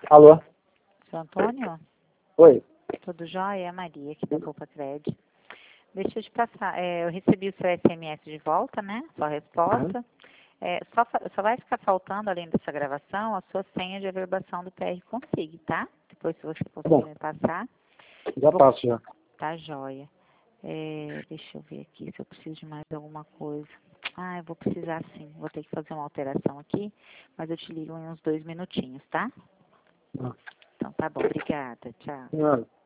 Alô? Seu Antônio? Oi. Tudo jóia? É a Maria aqui da Poupa Cred. Deixa eu te passar. Eu recebi o seu SMS de volta, né? Sua resposta. Só vai ficar faltando, além dessa gravação, a sua senha de averbação do PR Consig, tá? Depois, se você conseguir me passar. Já passo, já. Tá jóia. Deixa eu ver aqui se eu preciso de mais alguma coisa. Eu vou precisar sim. Vou ter que fazer uma alteração aqui, mas eu te ligo em uns 2 minutinhos, tá? Ah. Então tá bom. Obrigada. Tchau. Ah.